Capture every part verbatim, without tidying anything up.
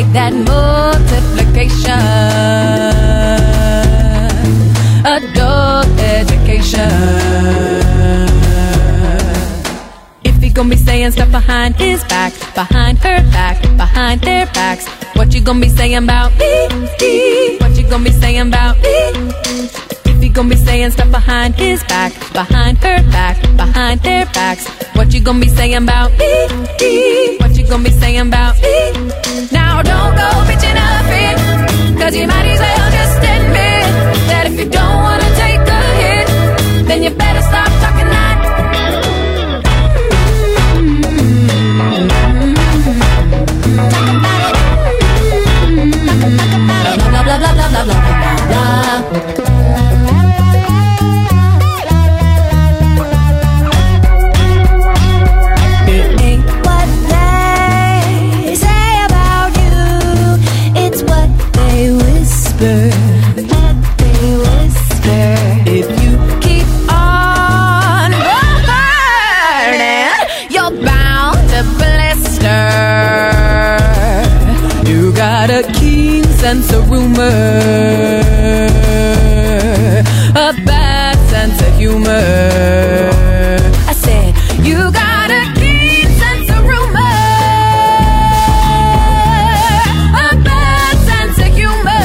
that multiplication, adult education. If he gonna be saying stuff behind his back, behind her back, behind their backs, what you gonna be saying about me? What you gonna be saying about me? If he gonna be saying stuff behind his back, behind her back, behind their backs, what you gonna be saying about me? What you gonna be saying about me? Now don't go bitching up it, cause you might as well just admit that if you don't wanna take a hit, then you better stop talking that. Talk about it. Blah, blah, blah, blah, blah, blah, blah, blah. If you keep on burning, you're bound to blister. You got a keen sense of rumor, a bad sense of humor. I said, you got a keen sense of rumor, a bad sense of humor.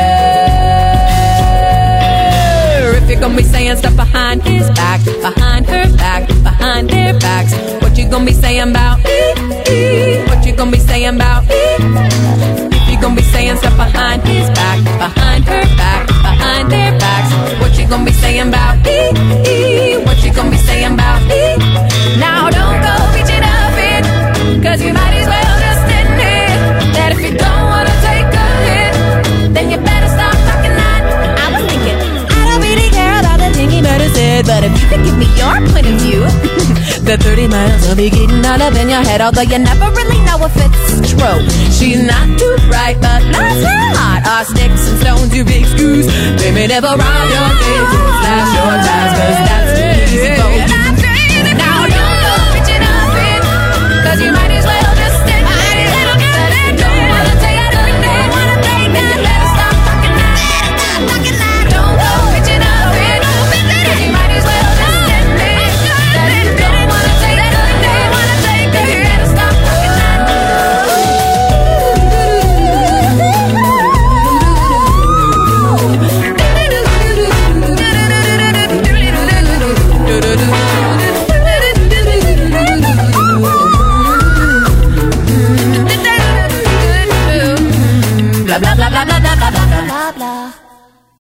If you're gonna be saying stuff behind his back, behind her back, behind their backs, what you gonna be saying about me? What you gonna be saying about me? If you're gonna be saying stuff behind his back, behind her back, behind their backs, what you gonna be saying about me? What you gonna be saying about me? Now don't go bitching up it, cause you might as well just admit that if you don't wanna take a hit, then you better stop talking that. I was thinking, I don't really care about the thing he might have said, but if you could give me your point of view, the thirty miles will be getting all up in your head, although you never really know if it's true. She's not too bright, but bless her heart are sticks and stones, you big screws. They may never rob your face and slash your ties, cause that's